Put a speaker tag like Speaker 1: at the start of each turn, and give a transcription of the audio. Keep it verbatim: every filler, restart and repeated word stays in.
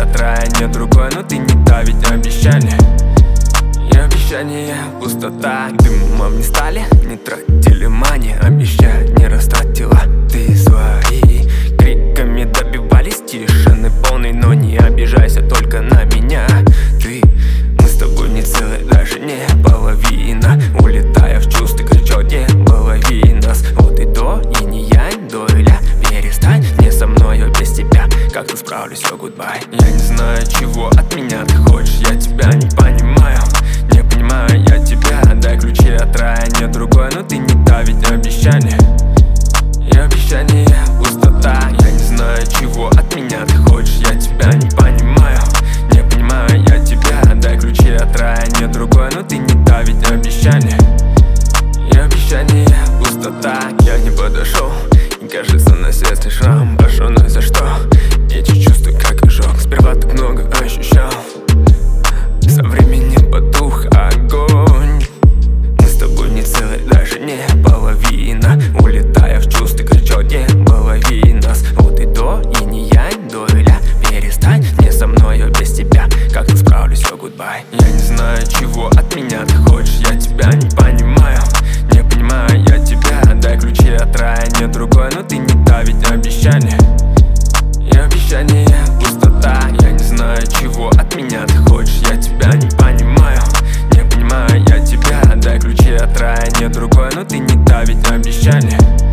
Speaker 1: от рая, нет другой, но ты не та, ведь обещание. И обещание пустота. Дымом не стали, не тратили мани, обещания растратила ты свои. Криками добивались тишины полной, но не обижайся только на меня. Ты, мы с тобой не целые, даже не половина. Улетая в чувства, кричал, не лови нас. Вот и до, и не янь, до и ля. Перестань, не со мной, а без тебя. Как ты справлюсь, все, гудбай. Я не знаю, чего от меня ты хочешь, я тебя не понимаю. Не понимаю я тебя, дай ключи от рая, нет другой, но ты не та, ведь обещание. И обещание пустота. Я не знаю, чего от меня ты хочешь, я тебя не понимаю. Не понимаю я тебя, дай ключи от рая, нет другой, но ты не та, ведь обещание. И обещание пустота. Я не подошел, и кажется на сердце шрам. Пошел, но за что? Эти чувства как ожог, сперва так много ощущал. Со временем потух огонь. Мы с тобой не целые, даже не половина. Улетая в чувства, кричал, не лови нас. Вот и до, и не янь, до и ля. Перестань, не со мной, а без тебя. Как ты справлюсь, все, гудбай. Я не знаю, чего от меня ты хочешь, я тебя не понимаю. Не понимаю я тебя, дай ключи от рая, нет другой, но ты не та, ведь обещание. И обещание пустота. Я не знаю, чего от меня ты хочешь, я тебя не понимаю. Не понимаю я тебя, дай ключи от рая, нет другой, но ты не та, ведь обещание.